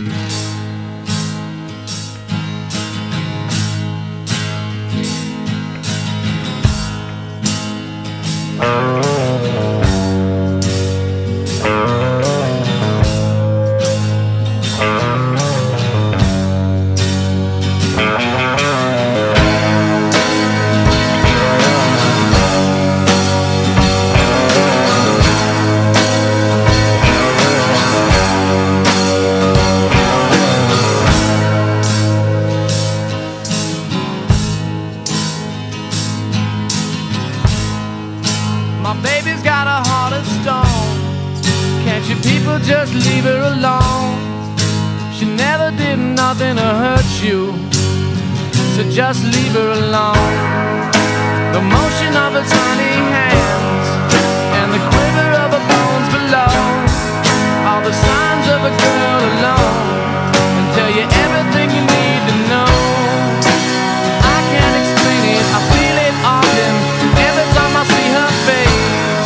My baby's got a heart of stone. Can't you people just leave her alone? She never did nothing to hurt you, so just leave her alone. The motion of her tiny hands and the quiver of her bones below are the signs of a girl alone, and tell you everything you need to know. I can't explain it, I feel it often every time I see her face.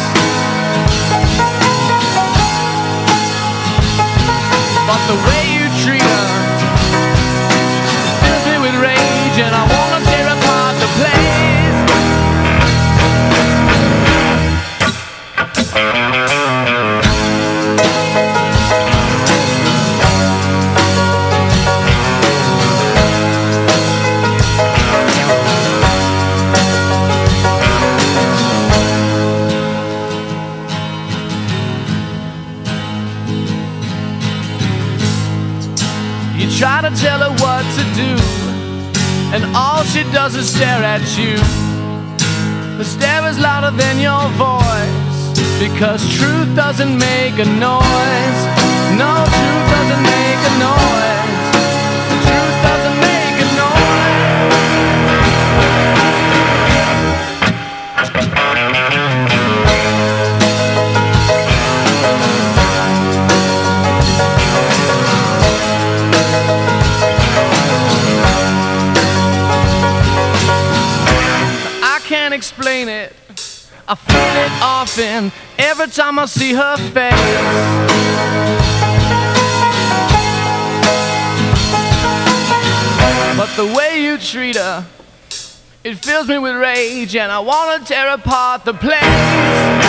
But the way you treat her fills me with rage, and I wanna tear apart the place. You try to tell her what to do, and all she does is stare at you. The stare is louder than your voice, because truth doesn't make a noise. No, truth doesn't make a noise. Truth doesn't make a noise. I can't explain it, I feel it often every time I see her face. But the way you treat her, it fills me with rage, and I wanna tear apart the place.